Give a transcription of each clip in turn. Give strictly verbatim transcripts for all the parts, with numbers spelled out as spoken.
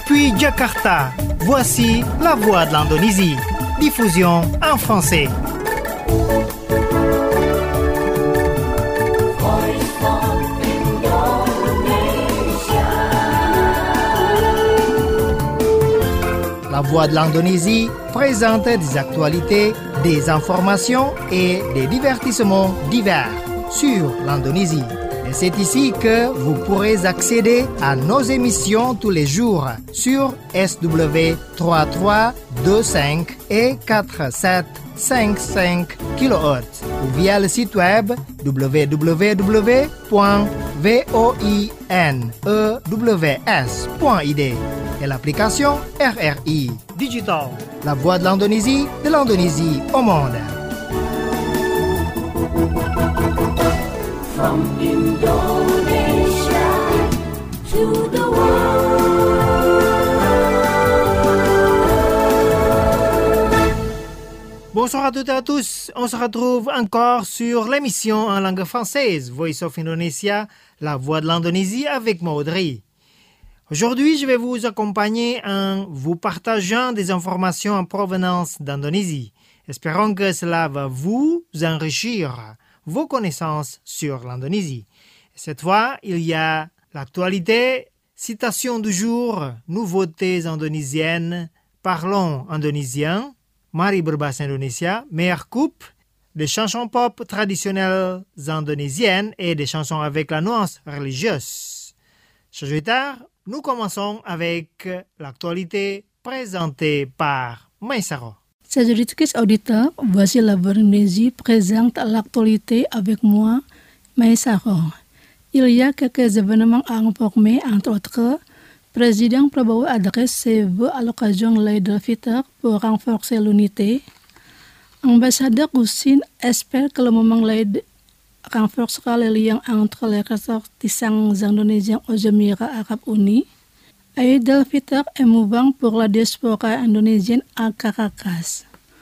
Depuis Jakarta, voici la voix de l'Indonésie. Diffusion en français. La voix de l'Indonésie présente des actualités, des informations et des divertissements divers sur l'Indonésie. Et c'est ici que vous pourrez accéder à nos émissions tous les jours sur S W trois trois deux cinq et quatre sept cinq cinq kilohertz ou via le site web w w w point voinews point i d et l'application R R I Digital, la voix de l'Indonésie, de l'Indonésie au monde. From Indonesia to the world. Bonsoir à toutes et à tous. On se retrouve encore sur l'émission en langue française Voice of Indonesia, la voix de l'Indonésie avec moi Audrey. Aujourd'hui, je vais vous accompagner en vous partageant des informations en provenance d'Indonésie. Espérons que cela va vous enrichir vos connaissances sur l'Indonésie. Cette fois, il y a l'actualité, citation du jour, nouveautés indonésiennes, parlons indonésien, mari berbahasa Indonesia, meilleure coupe, des chansons pop traditionnelles indonésiennes et des chansons avec la nuance religieuse. Chers auditeurs, nous commençons avec l'actualité présentée par Maïsaro. Chers auditeurs, voici la voix d'Indonésie présente l'actualité avec moi, Maïsaro. Il y a quelques événements à informer, entre autres, Président Prabowo adresse ses vœux à l'occasion de l'Eid al-Fitr pour renforcer l'unité. Ambassadeur Russin espère que le moment de l'Eid renforcera les liens entre les ressortissants indonésiens aux Émirats arabes unis. Eid al-Fitr émouvant pour la diaspora indonésienne à Caracas.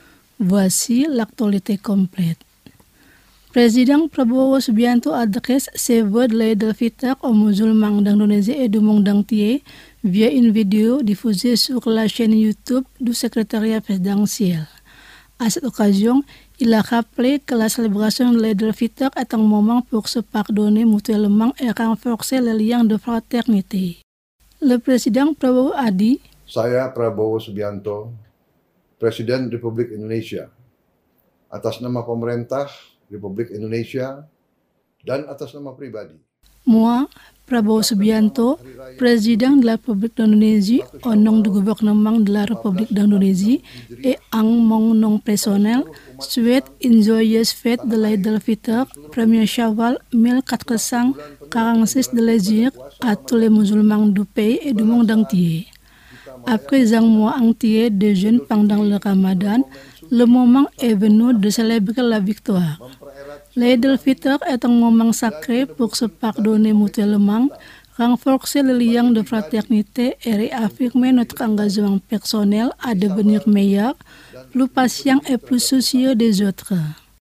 Voici l'actualité complète. Président Prabowo Subianto adresse ses vœux de l'Eid al-Fitr aux musulmans d'Indonésie et du monde entier via une vidéo diffusée sur la chaîne YouTube du secrétariat présidentiel. À cette occasion, il a rappelé que la célébration de l'Eid al-Fitr est un moment pour se pardonner mutuellement et renforcer les liens de fraternité. Le président Prabowo a dit, Saya Prabowo Subianto, Presiden Republik Indonesia, atas nama pemerintah Republik Indonesia dan atas nama pribadi. Moi, Prabowo Subianto, président de la République d'Indonésie, au nom du gouvernement de la République d'Indonésie et en mon nom personnel, souhaite une joyeuse fête de l'Eid al-Fitr, premier Shawwal mille quatre cent quarante-six de l'Hégire à tous les musulmans du pays et du monde entier. Après un mois entier de jeûne pendant le Ramadan, le moment est venu de célébrer la victoire. L'Eid al-Fitr est un moment sacré pour se pardonner mutuellement, renforcer le lien de fraternité et réaffirmer notre engagement personnel à devenir meilleur, plus patient et plus soucieux des autres.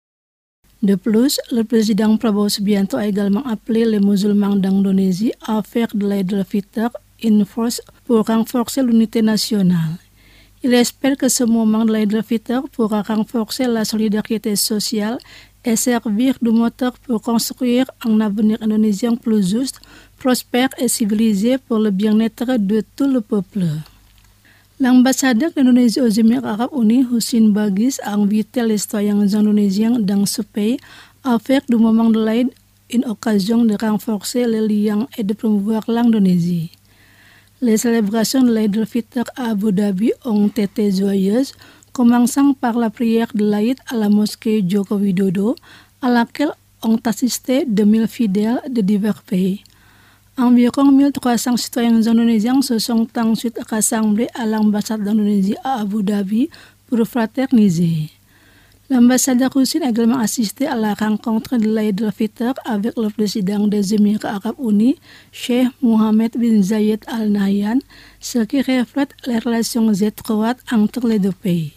De plus, le président Prabowo Subianto a également appelé les musulmans d'Indonésie à faire de l'Eid al-Fitr une force pour renforcer l'unité nationale. Il espère que ce moment de l'Eid al-Fitr pourra renforcer la solidarité sociale et servir de moteur pour construire un avenir indonésien plus juste, prospère et civilisé pour le bien-être de tout le peuple. L'ambassadeur d'Indonésie aux Émirats arabes unis, Husin Bagis, a invité les citoyens indonésiens dans ce pays à faire du moment de l'Eid une occasion de renforcer les liens et de promouvoir l'Indonésie. Les célébrations de l'Eid al-Fitr à Abu Dhabi ont été joyeuses, commençant par la prière de l'Aïd à la mosquée Joko Widodo, à laquelle ont assisté deux mille fidèles de divers pays. Environ mille trois cents citoyens indonésiens se sont ensuite rassemblés à l'ambassade d'Indonésie à Abu Dhabi pour fraterniser. L'ambassadeur russe a également assisté à la rencontre de l'Eid al-Fitr avec le président des Émirats arabes unis, Sheikh Mohammed bin Zayed Al Nahyan, ce qui reflète les relations étroites entre les deux pays.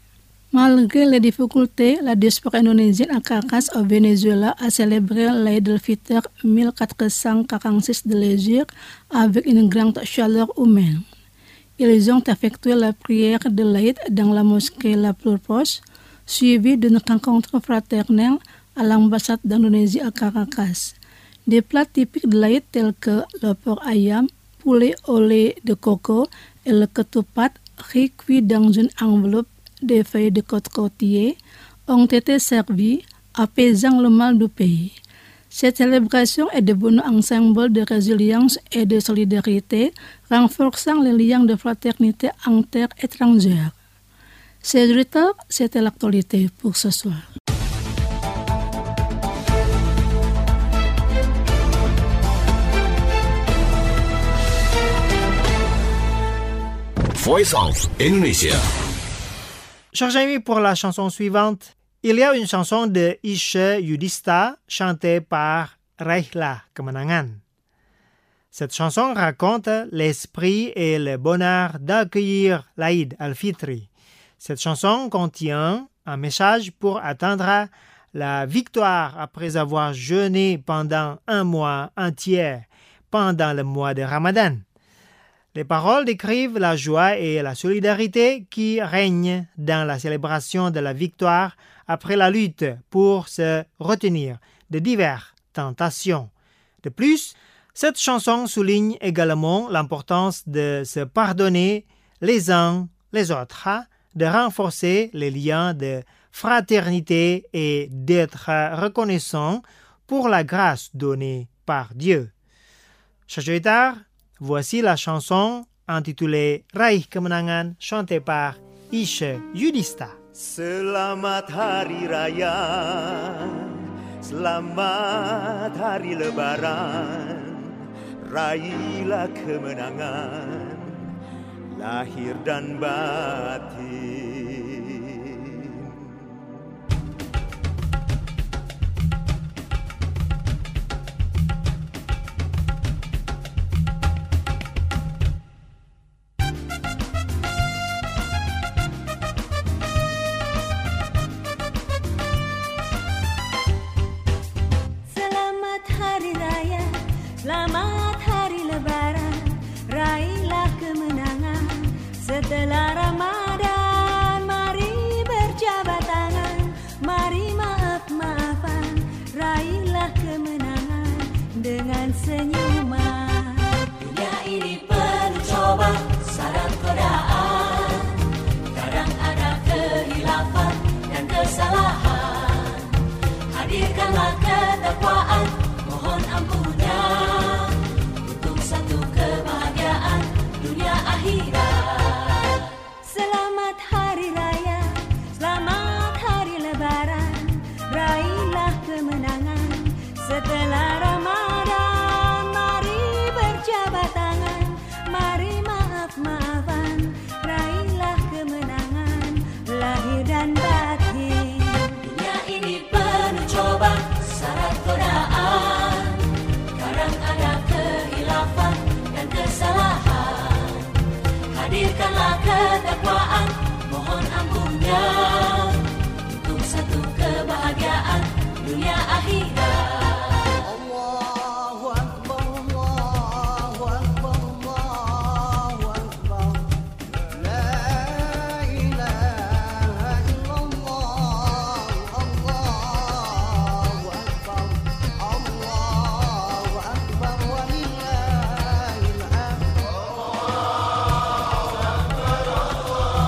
Malgré les difficultés, la diaspora indonésienne à Caracas au Venezuela a célébré l'Eid al-Fitr mille quatre cent quarante-six de l'Hégire avec une grande chaleur humaine. Ils ont effectué la prière de l'Aïd dans la mosquée la plus proche, suivie d'une rencontre fraternelle à l'ambassade d'Indonésie à Caracas. Des plats typiques de l'Aïd tels que le porc ayam, poulet au lait de coco et le ketupat, riz cuit dans une enveloppe de feuilles de cocotier, ont été servis, apaisant le mal du pays. Cette célébration est devenue un symbole de résilience et de solidarité, renforçant les liens de fraternité en terre étrangère. C'est auditeurs, c'était l'actualité pour ce soir. Voice of Indonesia. Chers amis, pour la chanson suivante, il y a une chanson de Ishe Yudhistha chantée par Raihlah Kemenangan. Cette chanson raconte l'esprit et le bonheur d'accueillir l'Aïd al-Fitri. Cette chanson contient un message pour atteindre la victoire après avoir jeûné pendant un mois entier, pendant le mois de Ramadan. Les paroles décrivent la joie et la solidarité qui règnent dans la célébration de la victoire après la lutte pour se retenir de diverses tentations. De plus, cette chanson souligne également l'importance de se pardonner les uns les autres, de renforcer les liens de fraternité et d'être reconnaissant pour la grâce donnée par Dieu. Chers auditeurs, voici la chanson intitulée Raih Kemenangan chantée par Ishe Yudhistha. Selamat Hari Raya, selamat Hari Lebaran, raihlah kemenangan, lahir dan batin. Selamat Hari Lebaran, raihlah kemenangan. Setelah Ramadan, mari berjabat tangan, mari maaf-maafan, raihlah kemenangan dengan senyuman. Dunia ini penuh cobaan, syarat godaan, kadang ada kehilafan dan kesalahan. Hadirkanlah ketakwaan, mohon ampunnya, untuk satu kebahagiaan dunia akhirat. Selamat Hari Raya, selamat Hari Lebaran, raihlah kemenangan. Setelah Ramadan, mari berjabat tangan, mari maaf-maafan, raihlah kemenangan, lahir dan batin. Dunia ini penuh cobaan, syarat godaan, kadang ada kehilafan dan kesalahan. Hadirkanlah ketakwaan, mohon ampunnya, untuk satu kebahagiaan dunia akhirat. Allahu Akbar, Allahu Akbar, Allahu Akbar, la ilaha illallah, Allahu Akbar, Allahu Akbar, walillahil hamd.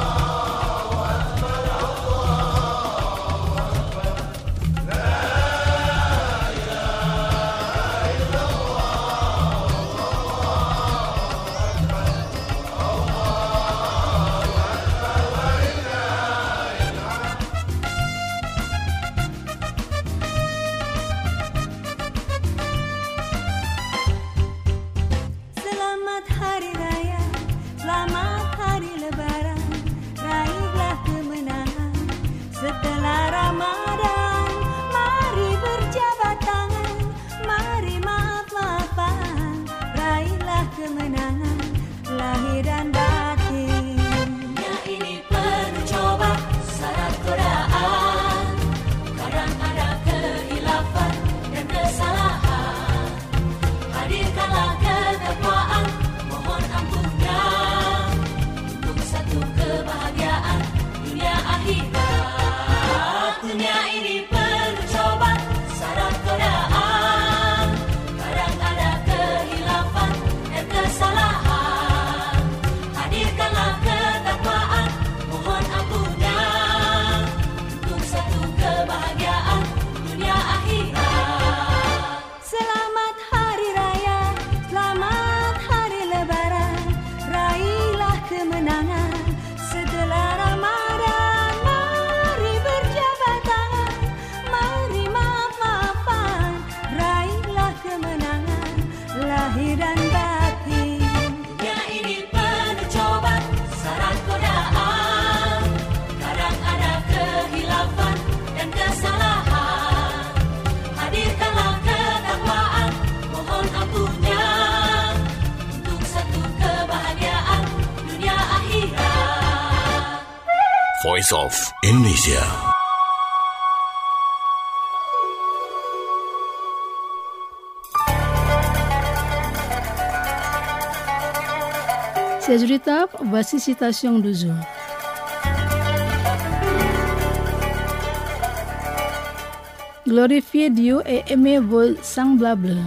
Dunia ini penuh cobaan, syarat godaan. Kadang ada kehilafan dan kesalahan. Hadirkanlah ketakwaan, mohon ampunnya untuk satu kebahagiaan dunia akhirat. Selamat Hari Raya, selamat Hari Lebaran. Raihlah kemenangan setelah Ramadan. Mari berjabat tangan, mari maaf-maafan. Raihlah kemenangan lahir dan batin. Dunia ini penuh cobaan, syarat godaan. Kadang ada kehilafan dan kesalahan. Hadirkanlah ketakwaan, mohon ampunnya untuk satu kebahagiaan dunia akhirat. Voice of Indonesia. C'est du retard, voici citation du jour. Glorifiez Dieu et aimez vos semblables.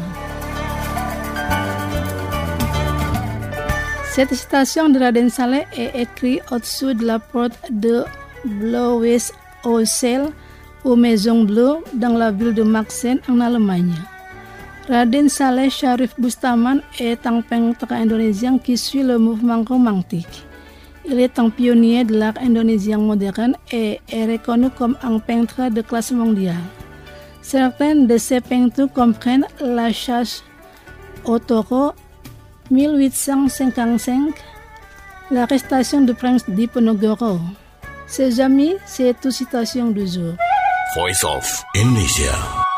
Cette citation de Raden Saleh est écrite au-dessus de la porte de Blaues-Ossel aux Maisons Bleues dans la ville de Maxen en Allemagne. Raden Saleh Sharif Bustaman est un peintre indonésien qui suit le mouvement romantique. Il est un pionnier de l'art indonésien moderne et est reconnu comme un peintre de classe mondiale. Certaines de ses peintures comprennent La chasse au taureau mille huit cent cinquante-cinq, l'arrestation du prince Diponegoro. Ses amis, c'est toute citation du jour. Voice of Indonesia.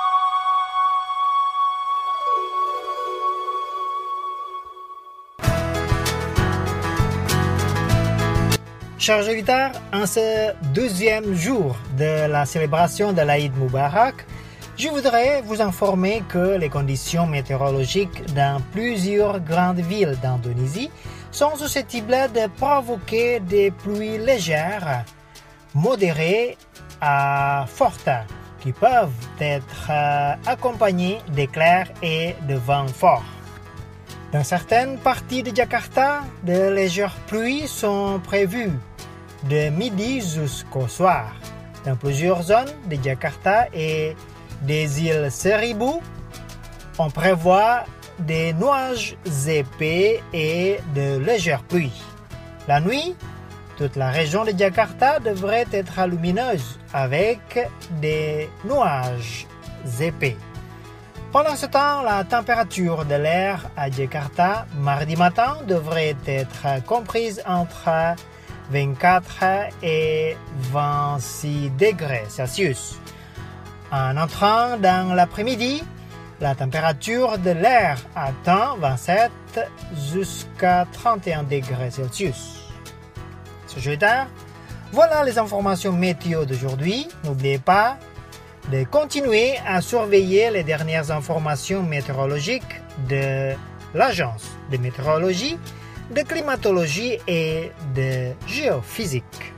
Chers auditeurs, en ce deuxième jour de la célébration de l'Aïd Moubarak, je voudrais vous informer que les conditions météorologiques dans plusieurs grandes villes d'Indonésie sont susceptibles de provoquer des pluies légères, modérées à fortes, qui peuvent être accompagnées d'éclairs et de vents forts. Dans certaines parties de Jakarta, de légères pluies sont prévues de midi jusqu'au soir. Dans plusieurs zones de Jakarta et des îles Seribu, on prévoit des nuages épais et de légères pluies. La nuit, toute la région de Jakarta devrait être lumineuse avec des nuages épais. Pendant ce temps, la température de l'air à Jakarta mardi matin devrait être comprise entre vingt-quatre et vingt-six degrés Celsius. En entrant dans l'après-midi, la température de l'air atteint vingt-sept jusqu'à trente et un degrés Celsius. Ce jeudi, voilà les informations météo d'aujourd'hui. N'oubliez pas de continuer à surveiller les dernières informations météorologiques de l'Agence de météorologie, de climatologie et de géophysique.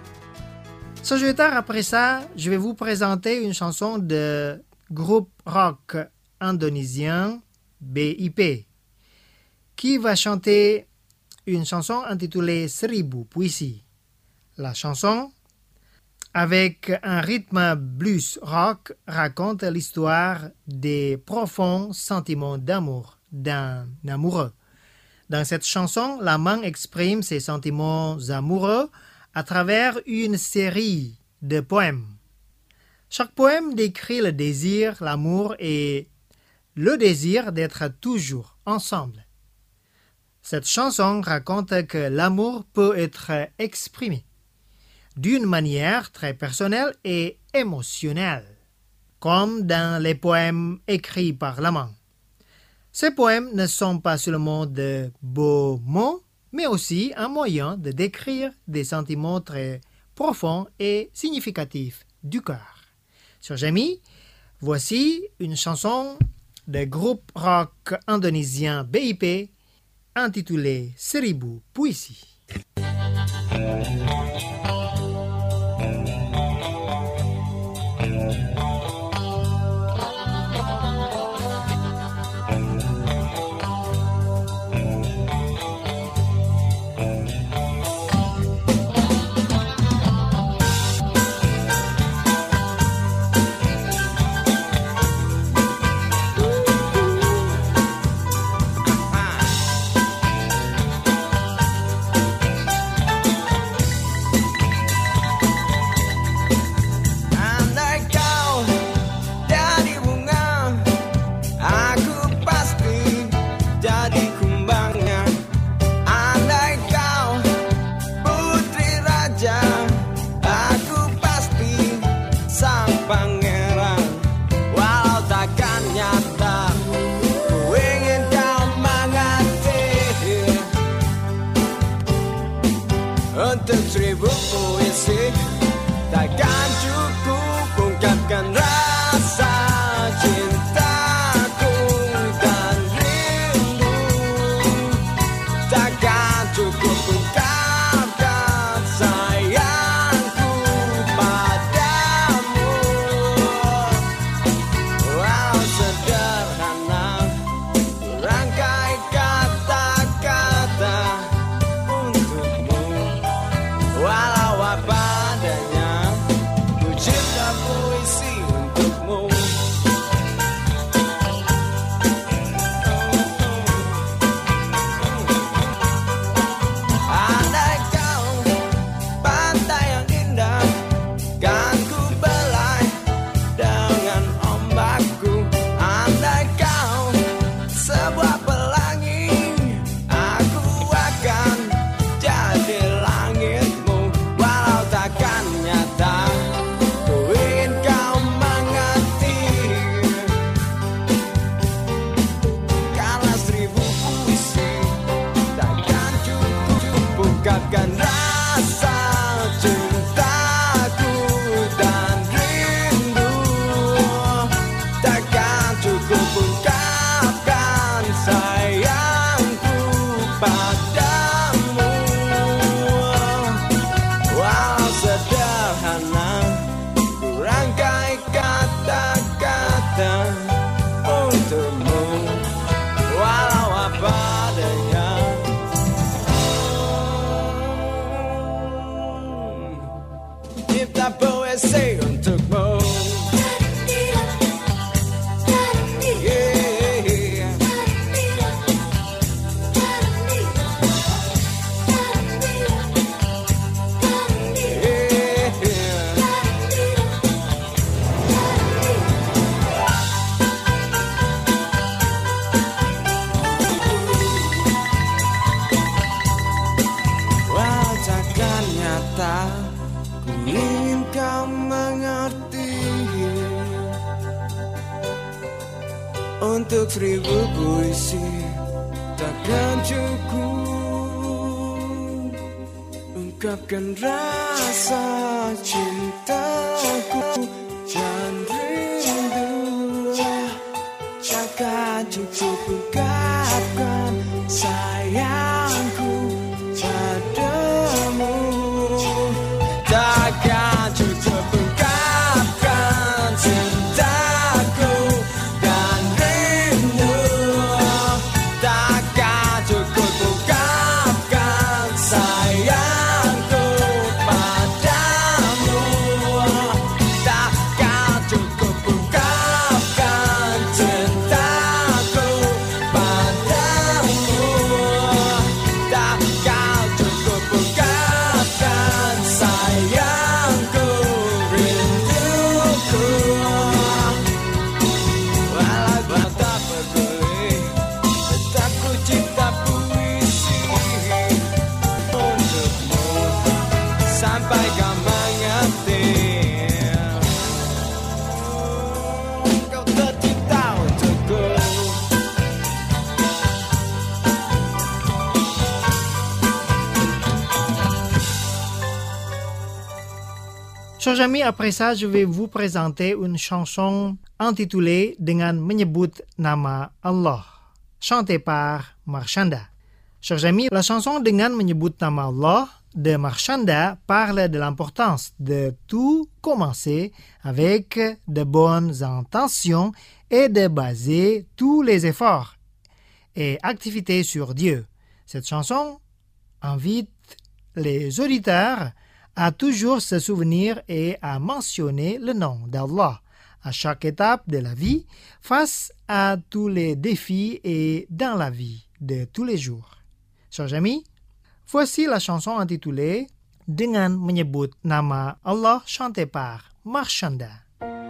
Ce jeudi, après ça, je vais vous présenter une chanson de groupe rock indonésien B I P qui va chanter une chanson intitulée Seribu Puisi. La chanson, avec un rythme blues rock, raconte l'histoire des profonds sentiments d'amour d'un amoureux. Dans cette chanson, l'amant exprime ses sentiments amoureux à travers une série de poèmes. Chaque poème décrit le désir, l'amour et le désir d'être toujours ensemble. Cette chanson raconte que l'amour peut être exprimé d'une manière très personnelle et émotionnelle, comme dans les poèmes écrits par l'amant. Ces poèmes ne sont pas seulement de beaux mots, mais aussi un moyen de décrire des sentiments très profonds et significatifs du cœur. Sur Jami, voici une chanson de groupe rock indonésien B I P intitulée Seribu Puisi. mengerti. Untuk seribu puisi takkan cukup ungkapkan rasa cintaku dan rindu. Takkan cukup ungkapkan sayangku padamu. Takkan cukup ungkapkan cintaku dan rindu. Takkan cukup ungkapkan sayangku padamu. Takkan cukup ungkapkan cintaku padamu. Takkan cukup ungkapkan sayangku rinduku. Walau kau tak peduli, tetap ku cipta puisi untukmu sampai kau mengerti. Kau tercipta untukku. Chers amis, après ça, je vais vous présenter une chanson intitulée dengan menyebut nama Allah, chantée par Marshanda. Chers amis, la chanson dengan menyebut nama Allah de Marshanda parle de l'importance de tout commencer avec de bonnes intentions et de baser tous les efforts et activités sur Dieu. Cette chanson invite les auditeurs à toujours se souvenir et à mentionner le nom d'Allah à chaque étape de la vie, face à tous les défis et dans la vie de tous les jours. Chers amis, voici la chanson intitulée Dengan menyebut nama Allah chantée par Marshanda.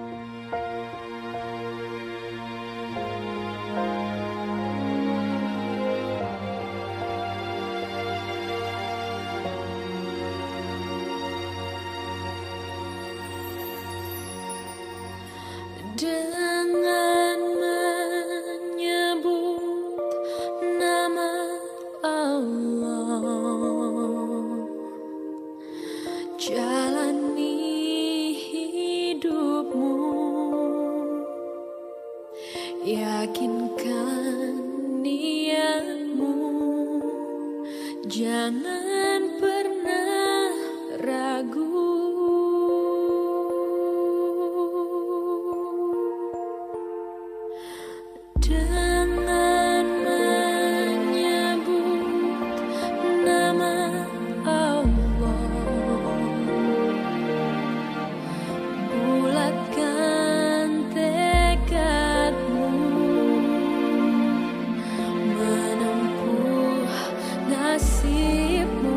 Dengan menyebut nama Allah, jalani hidupmu, yakinkan niatmu, jangan pernah ragu. Dengan menyebut nama Allah, bulatkan tekadmu, menempuh nasibmu.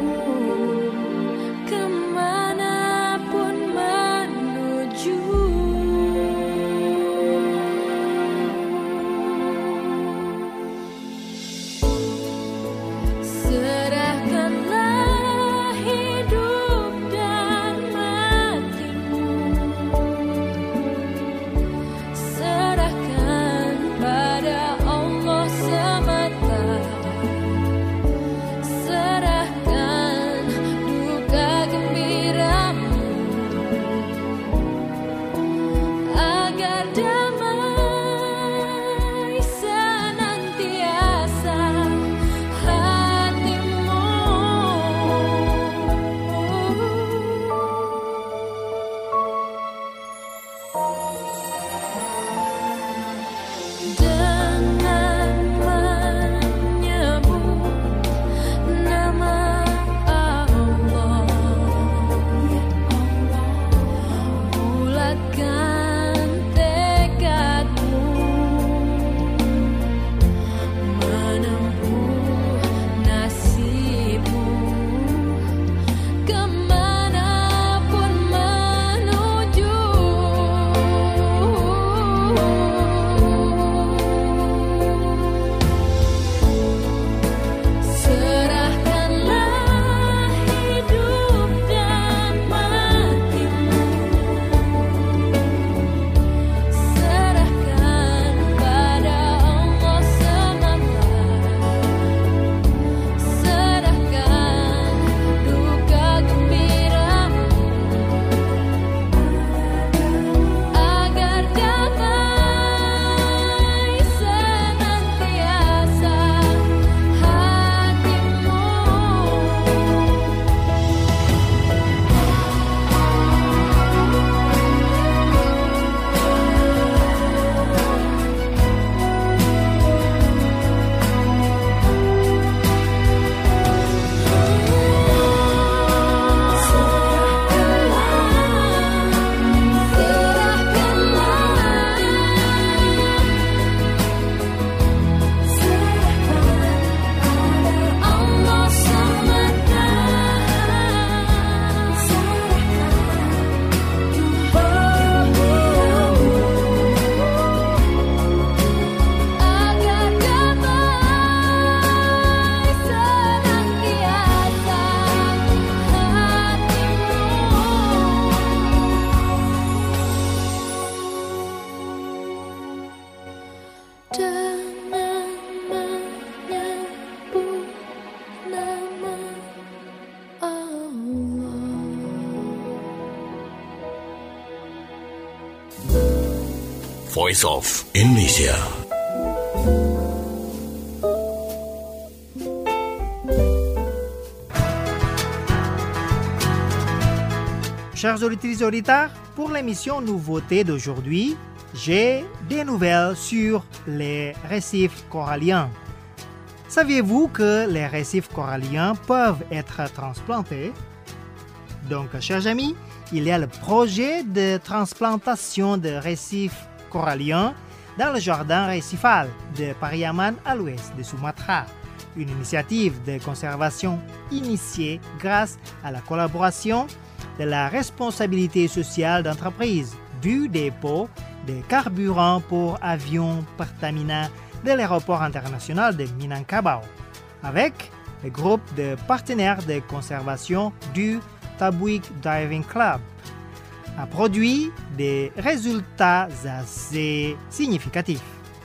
Jangan menyebut nama Allah. Voice of Indonesia. Chers auditrices et auditeurs, pour l'émission Nouveauté d'aujourd'hui, j'ai des nouvelles sur les récifs coralliens. Saviez-vous que les récifs coralliens peuvent être transplantés? Donc, chers amis, il y a le projet de transplantation de récifs coralliens dans le jardin récifal de Pariaman à l'ouest de Sumatra, une initiative de conservation initiée grâce à la collaboration de la responsabilité sociale d'entreprise du dépôt de carburant pour avions Pertamina de l'aéroport international de Minangkabau, avec le groupe de partenaires de conservation du Tabuik Diving Club, a produit des résultats assez significatifs.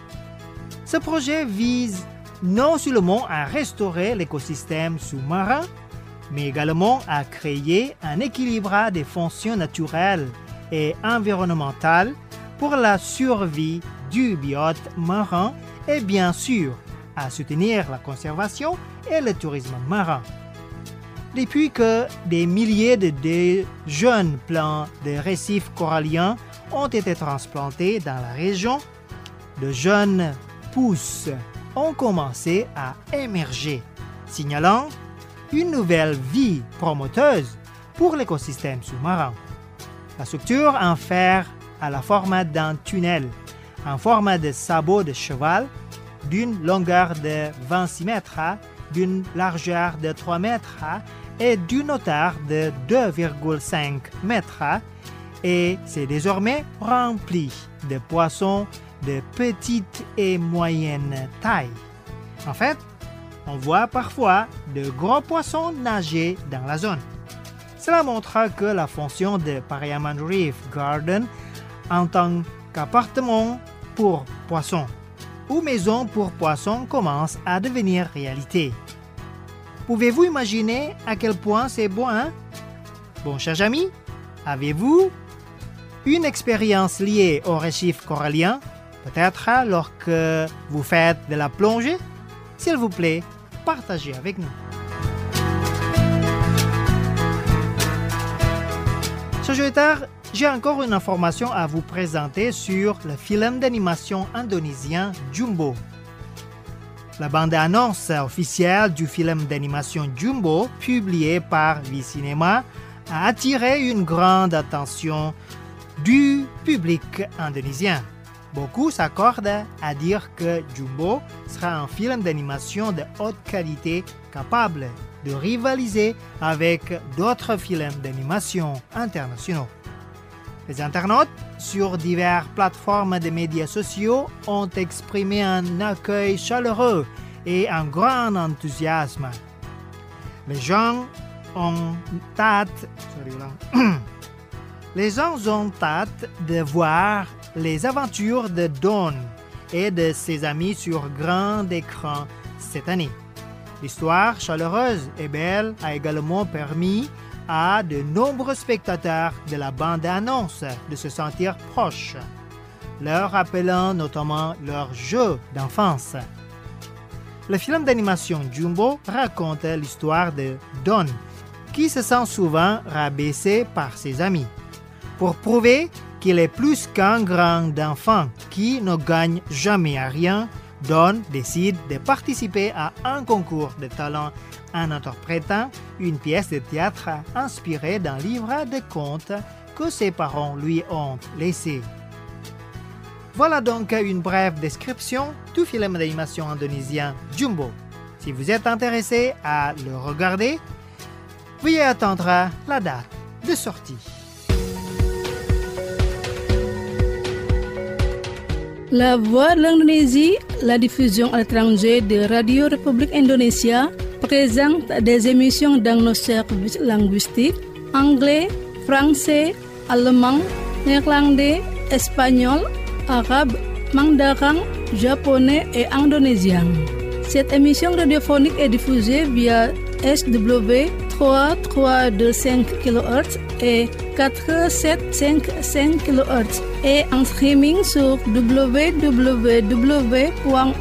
Ce projet vise non seulement à restaurer l'écosystème sous-marin, mais également à créer un équilibre des fonctions naturelles et environnementales pour la survie du biote marin et bien sûr à soutenir la conservation et le tourisme marin. Depuis que des milliers de, de jeunes plants de récifs coralliens ont été transplantés dans la région, de jeunes pousses ont commencé à émerger, signalant une nouvelle vie promoteuse pour l'écosystème sous-marin. La structure en fer à la forme d'un tunnel, en forme de sabot de cheval, d'une longueur de vingt-six mètres, d'une largeur de trois mètres et d'une hauteur de deux virgule cinq mètres, et c'est désormais rempli de poissons de petite et moyenne taille. En fait, on voit parfois de gros poissons nager dans la zone. Cela montre que la fonction de Pariaman Reef Garden en tant qu'appartement pour poissons ou maison pour poissons commence à devenir réalité. Pouvez-vous imaginer à quel point c'est beau, hein? Bon, chers amis, avez-vous une expérience liée au récif corallien? Peut-être lorsque vous faites de la plongée? S'il vous plaît, partagez avec nous. Chers auditeurs, j'ai encore une information à vous présenter sur le film d'animation indonésien Jumbo. La bande-annonce officielle du film d'animation Jumbo, publié par Visinema, a attiré une grande attention du public indonésien. Beaucoup s'accordent à dire que Jumbo sera un film d'animation de haute qualité capable de rivaliser avec d'autres films d'animation internationaux. Les internautes sur diverses plateformes de médias sociaux ont exprimé un accueil chaleureux et un grand enthousiasme. Les gens ont hâte, les gens ont hâte de voir les aventures de Don et de ses amis sur grand écran cette année. L'histoire chaleureuse et belle a également permis à de nombreux spectateurs de la bande-annonce de se sentir proches, leur rappelant notamment leur jeu d'enfance. Le film d'animation Jumbo raconte l'histoire de Don, qui se sent souvent rabaissé par ses amis. Pour prouver qu'il est plus qu'un grand enfant qui ne gagne jamais à rien, Don décide de participer à un concours de talent en interprétant une pièce de théâtre inspirée d'un livre de contes que ses parents lui ont laissé. Voilà donc une brève description du film d'animation indonésien Jumbo. Si vous êtes intéressé à le regarder, veuillez attendre la date de sortie. La Voix de l'Indonésie, la diffusion à l'étranger de Radio République Indonésia, présente des émissions dans nos services linguistiques anglais, français, allemand, néerlandais, espagnol, arabe, mandarin, japonais et indonésien. Cette émission radiophonique est diffusée via S W trois mille trois cent vingt-cinq kilohertz et quatre mille sept cent cinquante-cinq kilohertz et en streaming sur w w w point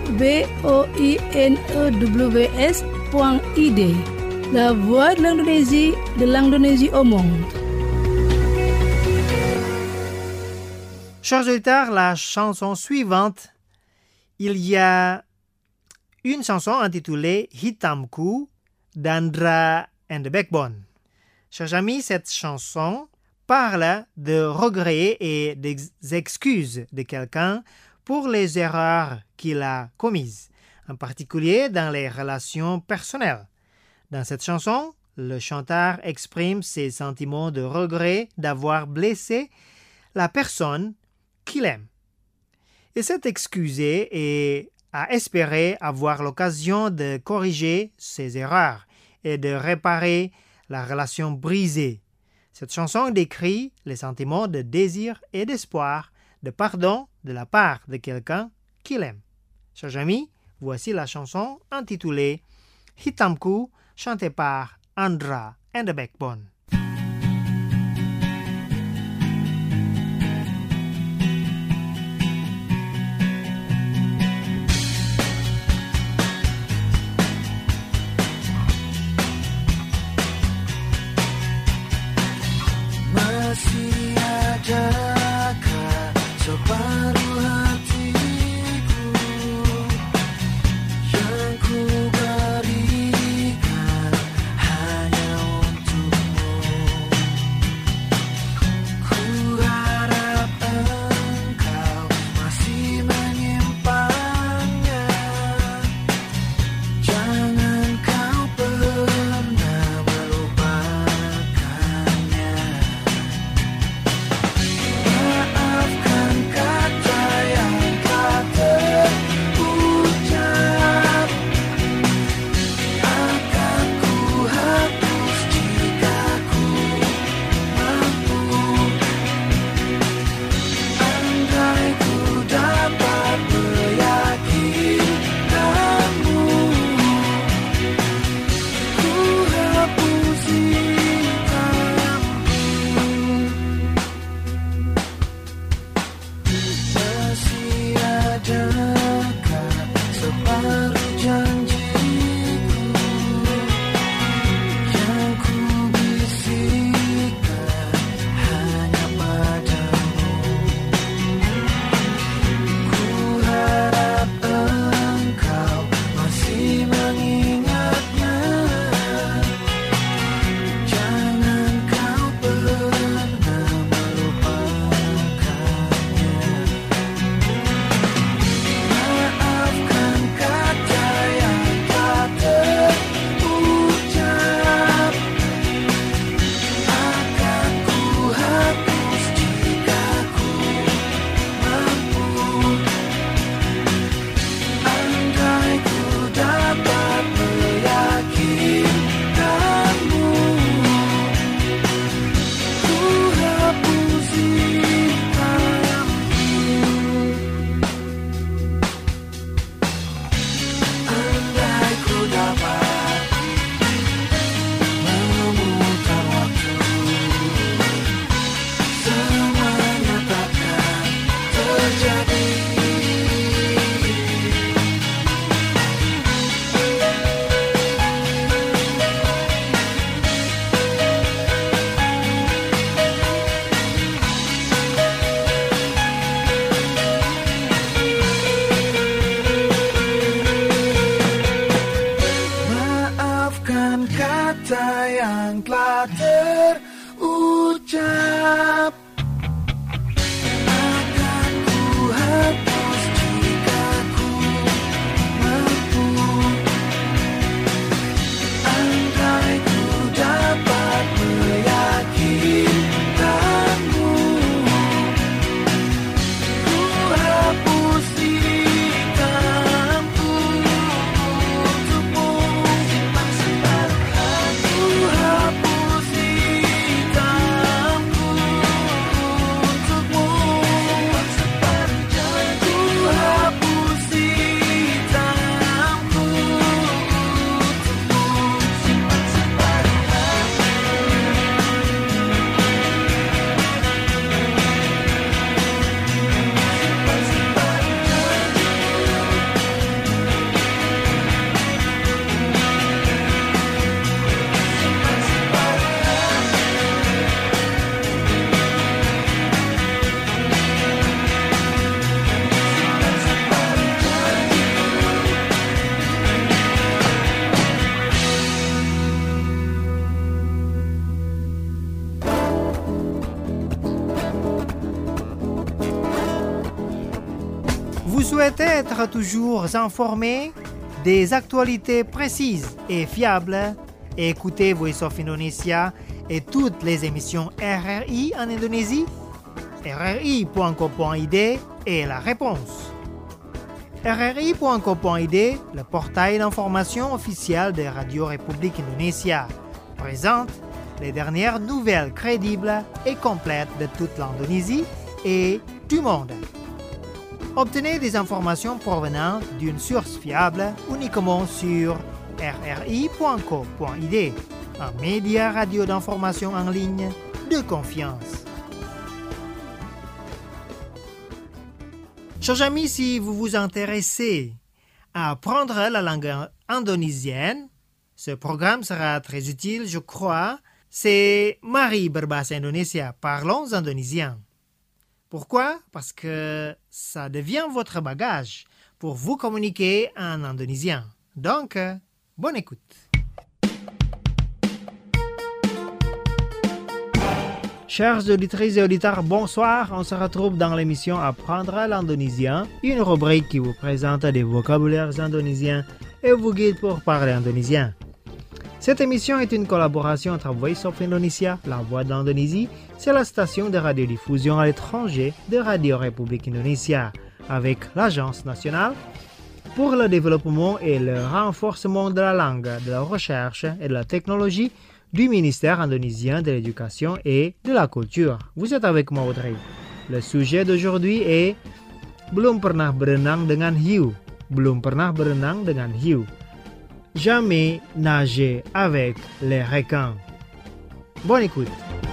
voinews point i d. La voix de l'Indonésie, de l'Indonésie au monde. Chers auditeurs, la chanson suivante, il y a une chanson intitulée Hitamku d'Andra and the Backbone. Chers amis, cette chanson parle de regrets et des excuses de quelqu'un pour les erreurs qu'il a commises, en particulier dans les relations personnelles. Dans cette chanson, le chanteur exprime ses sentiments de regret d'avoir blessé la personne qu'il aime. Il s'est excusé et a espéré avoir l'occasion de corriger ses erreurs et de réparer la relation brisée. Cette chanson décrit les sentiments de désir et d'espoir, de pardon de la part de quelqu'un qu'il aime. Chers amis, voici la chanson intitulée Hitamku, chantée par Andra and the Backbone. Masih adakah separuh hatiku yang ku berikan hanya untukmu? Vous souhaitez être toujours informé des actualités précises et fiables? Écoutez Voice of Indonesia et toutes les émissions R R I en Indonésie. R R I point co point I D est la réponse. R R I point co point I D, le portail d'information officiel de Radio République Indonésia, présente les dernières nouvelles crédibles et complètes de toute l'Indonésie et du monde. Obtenez des informations provenant d'une source fiable uniquement sur R R I point co point I D, un média radio d'information en ligne de confiance. Chers amis, si vous vous intéressez à apprendre la langue indonésienne, ce programme sera très utile, je crois. C'est Mari Berbahasa Indonesia, parlons indonésien. Pourquoi? Parce que ça devient votre bagage pour vous communiquer en indonésien. Donc, bonne écoute. Chers auditrices et auditeurs, bonsoir. On se retrouve dans l'émission Apprendre l'indonésien, une rubrique qui vous présente des vocabulaires indonésiens et vous guide pour parler indonésien. Cette émission est une collaboration entre Voice of Indonesia, la voix de l'Indonésie, c'est la station de radiodiffusion à l'étranger de Radio République Indonesia, avec l'Agence nationale pour le développement et le renforcement de la langue, de la recherche et de la technologie du ministère indonésien de l'Éducation et de la Culture. Vous êtes avec moi, Audrey. Le sujet d'aujourd'hui est Belum pernah berenang dengan hiu. Belum pernah berenang dengan hiu. Jamais nager avec les requins. Bonne écoute.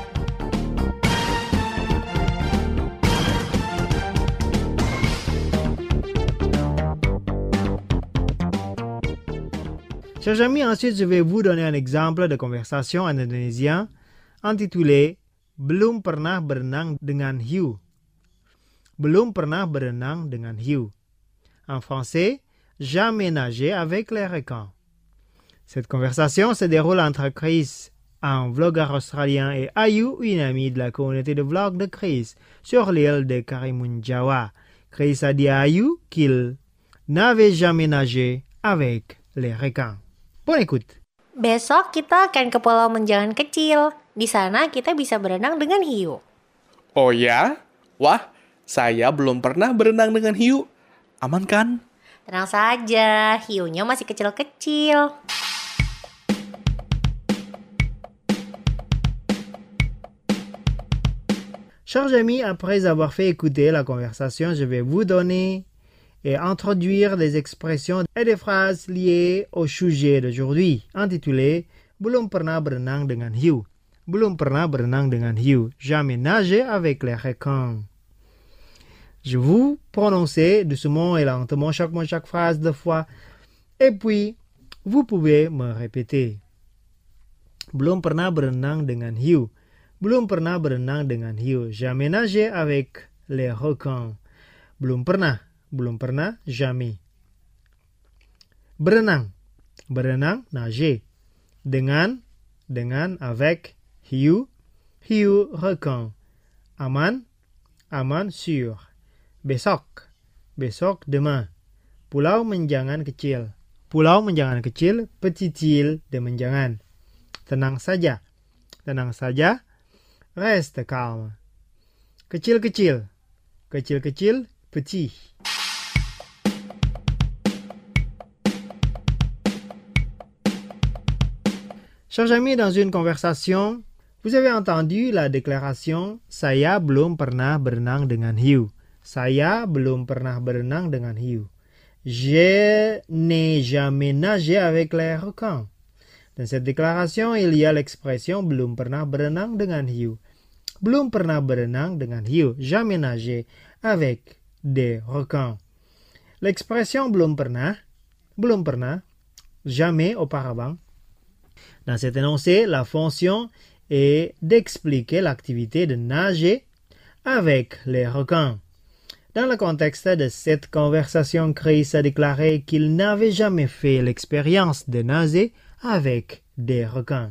Chers amis, ensuite je vais vous donner un exemple de conversation en indonésien intitulé Belum pernah berenang dengan hiu. Belum pernah berenang dengan hiu. En français, jamais nager avec les requins. Cette conversation se déroule entre Chris, un vlogueur australien, et Ayu, une amie de la communauté de vlog de Chris, sur l'île de Karimun Jawa. Chris a dit à Ayu qu'il n'avait jamais nagé avec les requins. Bonne écoute. Besok kita akan ke Pulau Menjangan Kecil. Di sana kita bisa berenang dengan hiu. Oh ya? Wah, saya belum pernah berenang dengan hiu. Aman kan? Tenang saja, hiunya masih kecil-kecil. Chers amis, après avoir fait écouter la conversation, je vais vous donner et introduire des expressions et des phrases liées au sujet d'aujourd'hui, intitulé Belum pernah berenang dengan hiu. Belum pernah berenang dengan hiu. Jamais nager avec les requins. Je vous prononcer doucement et lentement chaque mot, chaque phrase deux fois. Et puis, vous pouvez me répéter. Belum pernah berenang dengan hiu. Belum pernah berenang dengan hiu. Jamais nager avec les requins. Belum pernah. Belum pernah, jamais. Berenang. Berenang, nager. Dengan, dengan, avec, hiu, hiu, requin. Aman, aman, sûr. Besok. Besok, demain. Pulau Menjangan Kecil. Pulau Menjangan Kecil, petite île de Menjangan. Tenang saja. Tenang saja. Reste calme. Kecil-kecil. Kecil-kecil, petit. Chers amis, dans une conversation, vous avez entendu la déclaration Saya belum pernah berenang dengan hiu. Saya belum pernah berenang dengan hiu. Je n'ai jamais nagé avec les requins. Dans cette déclaration, il y a l'expression belum pernah berenang dengan hiu. Belum pernah berenang dengan hiu. Jamais nagé avec des requins. L'expression belum pernah, belum pernah, jamais auparavant. Dans cet énoncé, la fonction est d'expliquer l'activité de nager avec les requins. Dans le contexte de cette conversation, Chris a déclaré qu'il n'avait jamais fait l'expérience de nager avec des requins.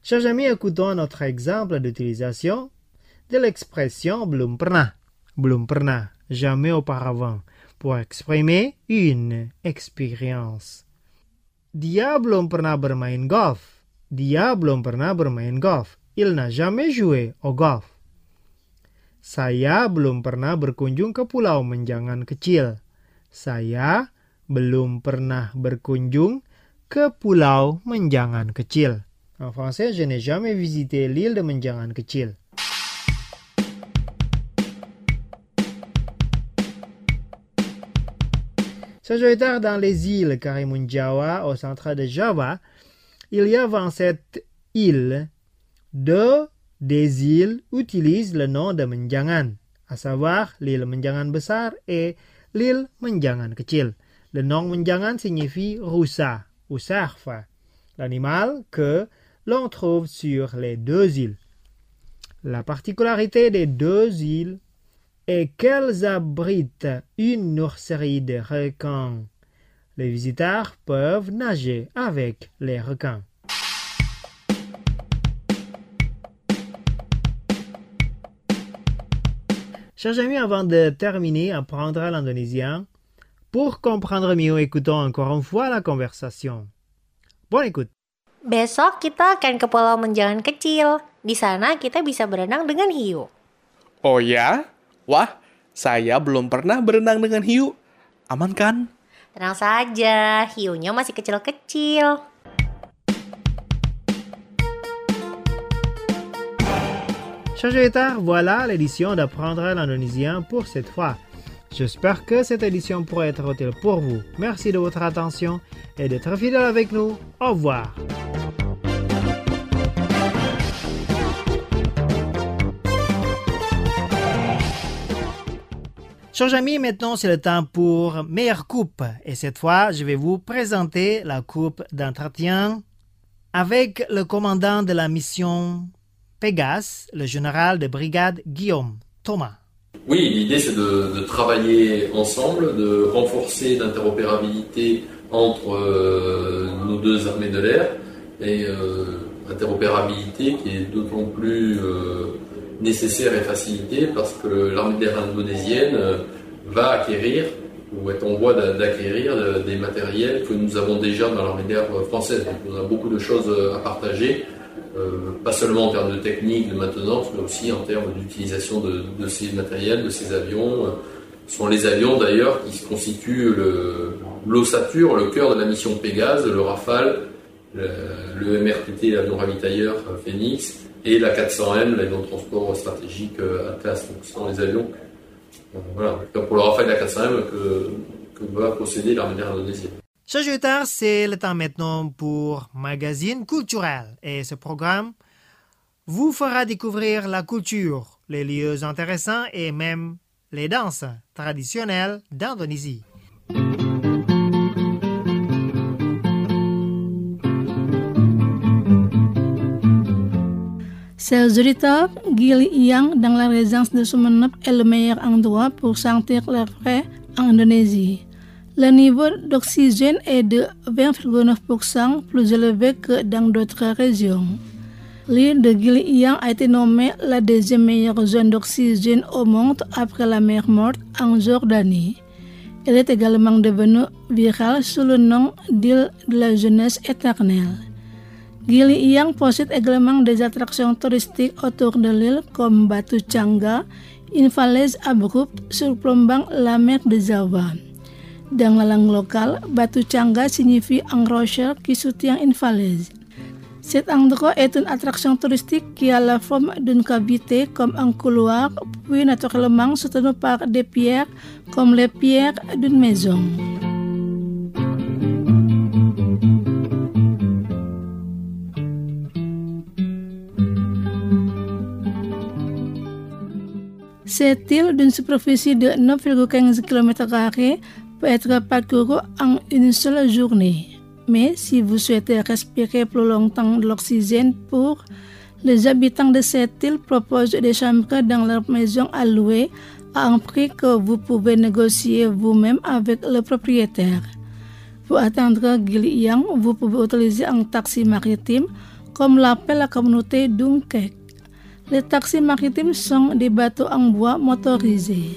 Chers amis, écoutons notre exemple d'utilisation de l'expression belum pernah. Belum pernah, jamais auparavant, pour exprimer une expérience. Dia belum pernah bermain golf. Dia belum pernah bermain golf. Il n'a jamais joué au golf. Saya belum pernah berkunjung ke Pulau Menjangan Kecil. Saya belum pernah berkunjung ke Pulau Menjangan Kecil. En français, je n'ai jamais visité l'île de Menjangan Kecil. Chers auditeurs, dans les îles Karimun Jawa, au centre de Java, il y a vingt-sept îles. Deux des îles utilisent le nom de Menjangan, à savoir l'île Menjangan Besar et l'île Menjangan Kecil. Le nom Menjangan signifie rusa ou sarfa, l'animal que l'on trouve sur les deux îles. La particularité des deux îles est qu'elles abritent une nurserie de requins. Les visiteurs peuvent nager avec les requins. Chers amis, avant de terminer, apprendre l'indonésien. Pour comprendre mieux, écoutons encore une fois la conversation. Bonne écoute. Besok kita akan ke Pulau Menjangan Kecil. Di sana kita bisa berenang dengan hiu. Oh ya? Wah, saya belum pernah berenang dengan hiu. Aman kan? Tenang saja, hiunya masih kecil-kecil. Chers auditeurs, voilà l'édition d'apprendre l'indonésien pour cette fois. J'espère que cette édition pourra être utile pour vous. Merci de votre attention et d'être fidèle avec nous. Au revoir. Chers amis, maintenant c'est le temps pour meilleure coupe. Et cette fois, je vais vous présenter la coupe d'entretien avec le commandant de la mission Pégase, le général de brigade Guillaume Thomas. Oui, l'idée c'est de, de travailler ensemble, de renforcer l'interopérabilité entre euh, nos deux armées de l'air, et euh, interopérabilité qui est d'autant plus euh, nécessaire et facilitée parce que l'armée de l'air indonésienne euh, va acquérir ou est en voie d'acquérir euh, des matériels que nous avons déjà dans l'armée de l'air française. Donc on a beaucoup de choses à partager. Euh, pas seulement en termes de technique, de maintenance, mais aussi en termes d'utilisation de, de ces matériels, de ces avions. Euh, ce sont les avions d'ailleurs qui constituent le, l'ossature, le cœur de la mission Pégase, le Rafale, le, le M R T T, l'avion ravitailleur Phoenix, et la quatre cents M, l'avion de transport stratégique Atlas. Donc ce sont les avions, euh, voilà, pour le Rafale et la quatre cents M que, que va posséder l'armée de l'air indonésienne. Chers auditeurs, c'est le temps maintenant pour Magazine culturel. Et ce programme vous fera découvrir la culture, les lieux intéressants et même les danses traditionnelles d'Indonésie. Chers auditeurs, Gili-Iang dans la résidence de Sumeneb est le meilleur endroit pour sentir l'air frais en Indonésie. Le niveau d'oxygène est de vingt virgule neuf pour cent plus élevé que dans d'autres régions. L'île de Gili-Iang a été nommée la deuxième meilleure zone d'oxygène au monde après la mer Morte en Jordanie. Elle est également devenue virale sous le nom d'île de la jeunesse éternelle. Gili-Iang possède également des attractions touristiques autour de l'île comme Batu Cangga, une falaise abrupte surplombant la mer de Java. Dans la langue locale, Batu Cangga signifie un rocher qui soutient une falaise. Cet endroit est une attraction touristique qui a la forme d'une cavité comme un couloir, puis naturellement soutenu par des pierres comme les pierres d'une maison. Cette île d'une superficie de neuf virgule quinze kilomètres carrés peut être parcouru en une seule journée. Mais si vous souhaitez respirer plus longtemps de l'oxygène pur, les habitants de cette île proposent des chambres dans leur maison à louer à un prix que vous pouvez négocier vous-même avec le propriétaire. Pour atteindre Gili-Iang, vous pouvez utiliser un taxi maritime comme l'appelle la communauté Dunkerque. Les taxis maritimes sont des bateaux en bois motorisés.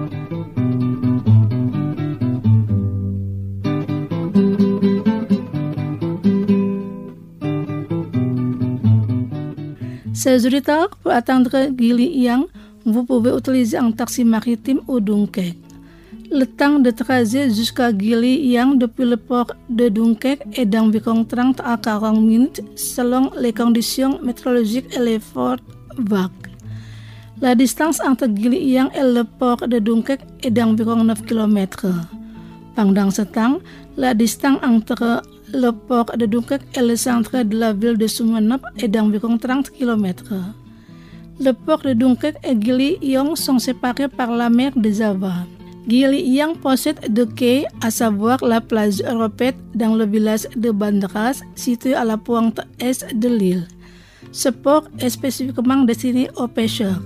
Chers auditeurs, pour atteindre Gili-Yang, vous pouvez utiliser un taxi maritime ou Dunkerque. Le temps de trajet jusqu'à Gili-Yang depuis le port de Dunkerque est d'environ trente à quarante minutes selon les conditions météorologiques et les fortes vagues. La distance entre Gili-Yang et le port de Dunkerque est d'environ neuf kilomètres. Pendant ce temps, la distance entre le port de Dunkerque et le centre de la ville de Sumeneb est d'environ trente kilomètres. Le port de Dunkerque et Gili-Yang sont séparés par la mer de Java. Gili-Yang possède deux quais, à savoir la plage européenne dans le village de Banderas, situé à la pointe est de l'île. Ce port est spécifiquement destiné aux pêcheurs.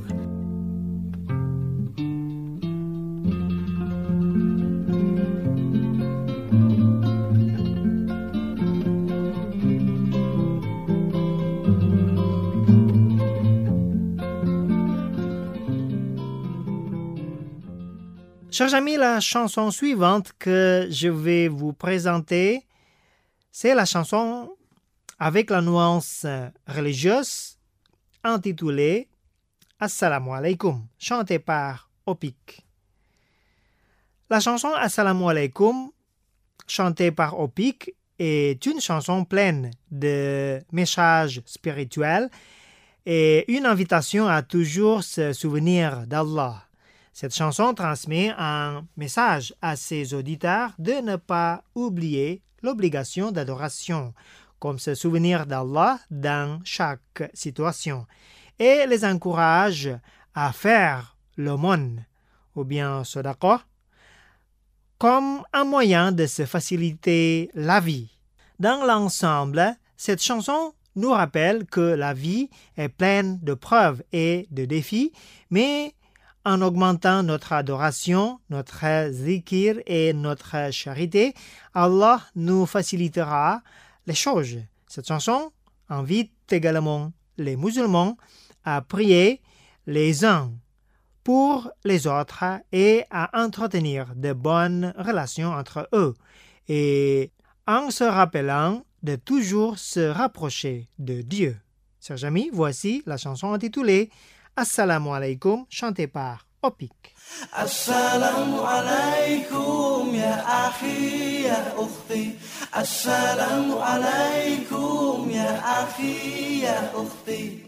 Chers amis, la chanson suivante que je vais vous présenter, c'est la chanson avec la nuance religieuse intitulée Assalamu alaikum, chantée par Opik. La chanson Assalamu alaikum, chantée par Opik, est une chanson pleine de messages spirituels et une invitation à toujours se souvenir d'Allah. Cette chanson transmet un message à ses auditeurs de ne pas oublier l'obligation d'adoration, comme se souvenir d'Allah dans chaque situation, et les encourage à faire l'aumône, ou bien sadaqa, comme un moyen de se faciliter la vie. Dans l'ensemble, cette chanson nous rappelle que la vie est pleine de preuves et de défis, mais en augmentant notre adoration, notre zikir et notre charité, Allah nous facilitera les choses. Cette chanson invite également les musulmans à prier les uns pour les autres et à entretenir de bonnes relations entre eux, et en se rappelant de toujours se rapprocher de Dieu. Chers amis, voici la chanson intitulée Assalamu alaikum, chantée par Opik. Assalamu alaikum ya akhi ya ukhti. Assalamu alaikum ya akhi ya ukhti.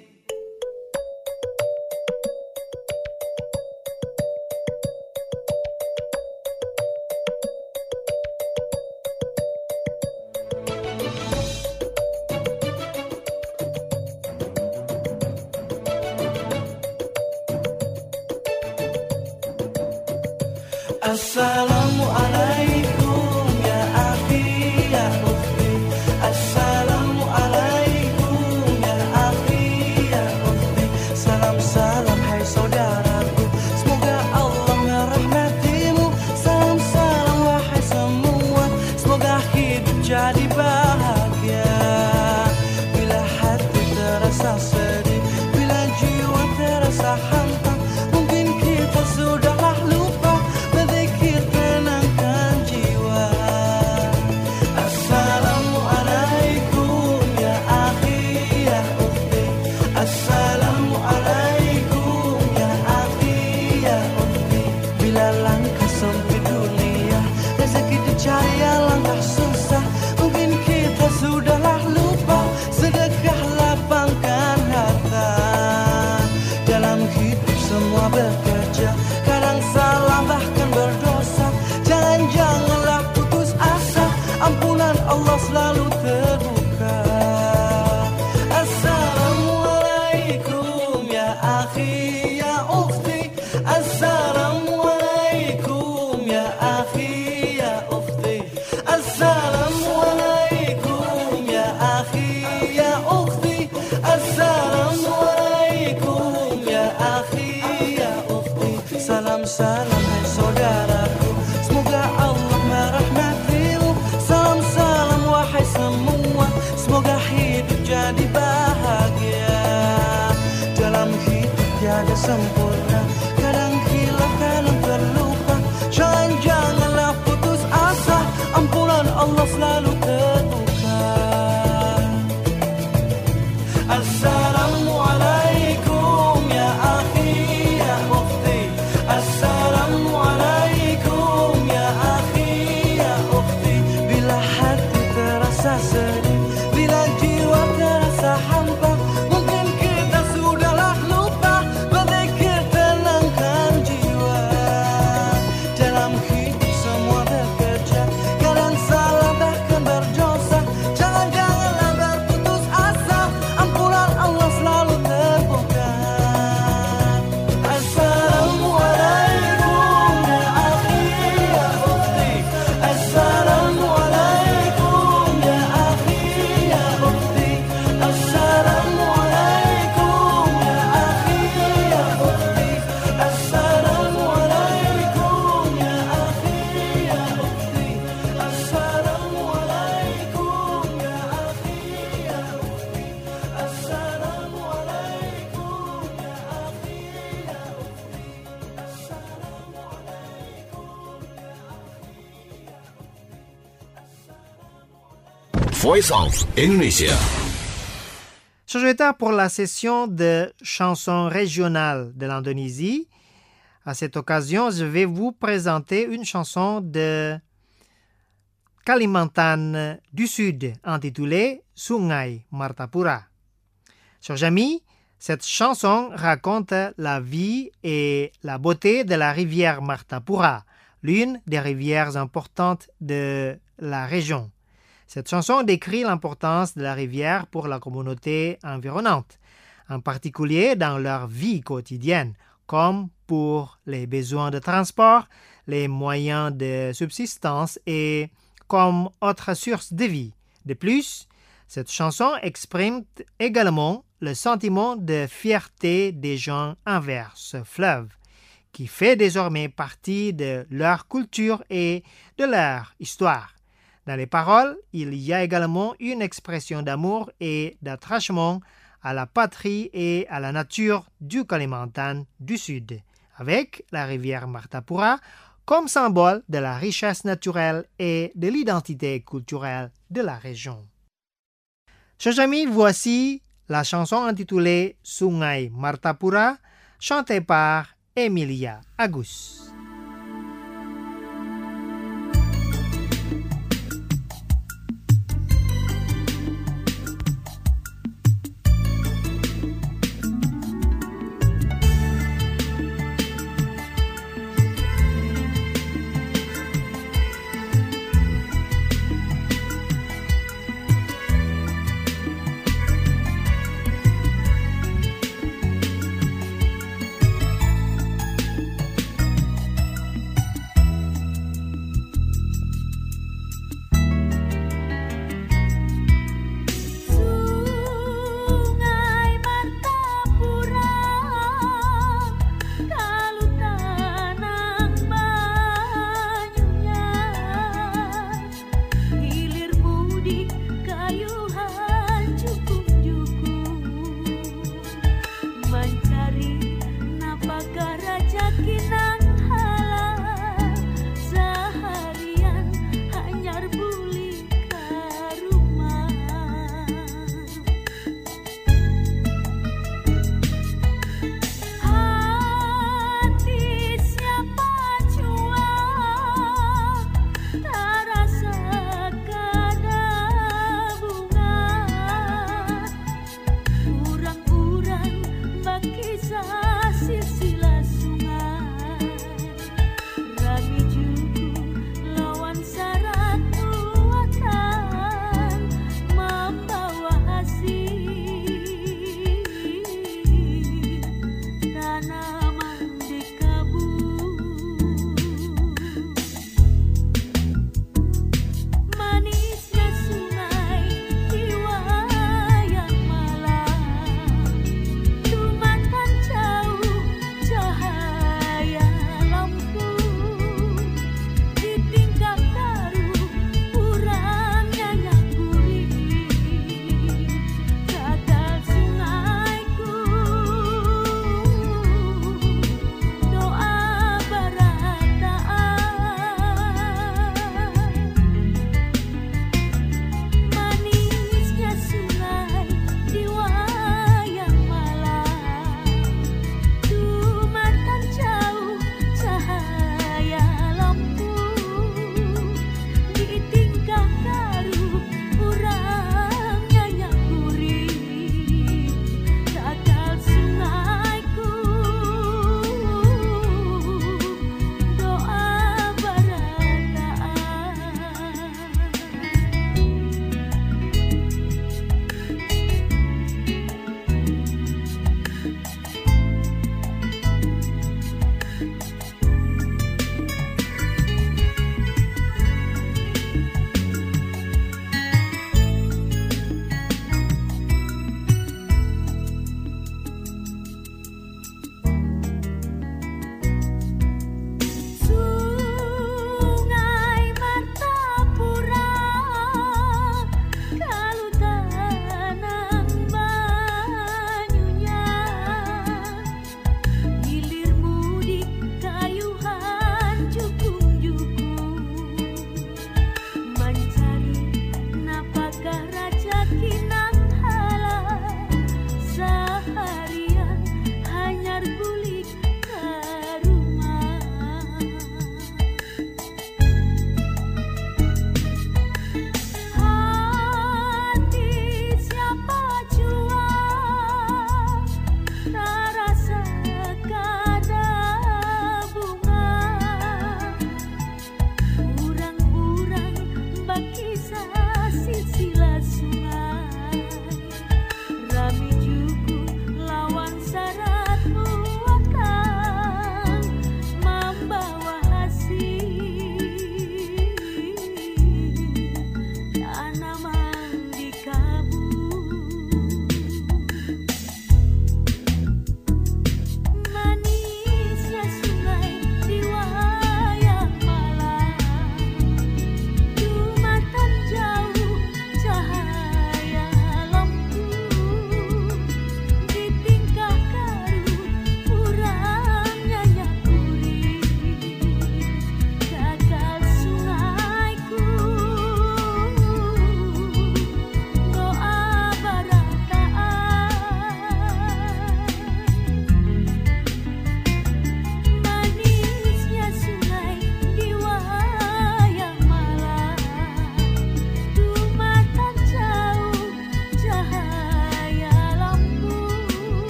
Assalamu alaikum ya akhi ya ukhti. Assalamu alaikum ya akhi ya ukhti. Salam salam hai saudaraku, semoga Allah merahmatimu. Salam salam wahai semua, semoga hidup jadi bahagia. Bila hati terasa sedih, bila jiwa terasa hampa, mungkin kita sudahlah lupa bekerja, kadang salah bahkan berdosa. Jangan-janganlah putus asa, ampunan Allah selalu terbuka. Assalamu alaikum ya akhi ya ukhti. Assalamu alaikum ya akhi ya ukhti. Assalamu alaikum ya akhi ya ukhti. Assalamu alaikum ya akhi. Salam salam hai saudaraku, semoga Allah merahmatimu. Salam salam wahai semua, semoga hidup jadi bahagia. Dalam hidup tiada sempurna, kadang hilaf, kadang terlupa. Jangan-janganlah putus asa, ampunan Allah selalu terbuka. Assalamualaikum ya akhi ya ukhti. Assalamualaikum ya akhi ya ukhti. Bila hati terasa sedih, bila jiwa terasa hampa, mungkin kita sudahlah lupa berzikir tenangkan jiwa. Dalam hidup semua bekerja, kadang salah bahkan berdosa. Jangan-janganlah berputus asa, ampunan Allah selalu terbuka. Assalamualaikum ya akhi ya ukhti. Assalamualaikum ya akhi ya ukhti. Assalamualaikum ya akhi ya ukhti. Assalamualaikum ya akhi ya ukhti. Assalamualaikum ya akhi ya ukhti. Assalamualaikum ya akhi ya ukhti. Voice of Indonesia. Chers pour la session de chansons régionales de l'Indonésie. À cette occasion, je vais vous présenter une chanson de Kalimantan du Sud intitulée Sungai Martapura. Chers amis, cette chanson raconte la vie et la beauté de la rivière Martapura, l'une des rivières importantes de la région. Cette chanson décrit l'importance de la rivière pour la communauté environnante, en particulier dans leur vie quotidienne, comme pour les besoins de transport, les moyens de subsistance et comme autre source de vie. De plus, cette chanson exprime également le sentiment de fierté des gens envers ce fleuve, qui fait désormais partie de leur culture et de leur histoire. Dans les paroles, il y a également une expression d'amour et d'attachement à la patrie et à la nature du Kalimantan du Sud, avec la rivière Martapura comme symbole de la richesse naturelle et de l'identité culturelle de la région. Chers amis, voici la chanson intitulée Sungai Martapura, chantée par Emilia Agus.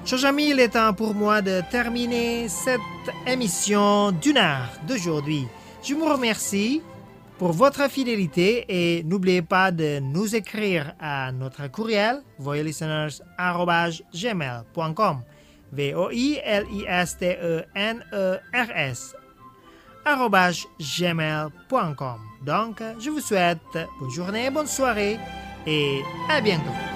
Chers amis, il est temps pour moi de terminer cette émission d'une heure d'aujourd'hui. Je vous remercie pour votre fidélité et n'oubliez pas de nous écrire à notre courriel voilisteners arobase gmail point com v o i l i s t e n e r s arobase gmail point com. Donc, je vous souhaite bonne journée, bonne soirée et à bientôt.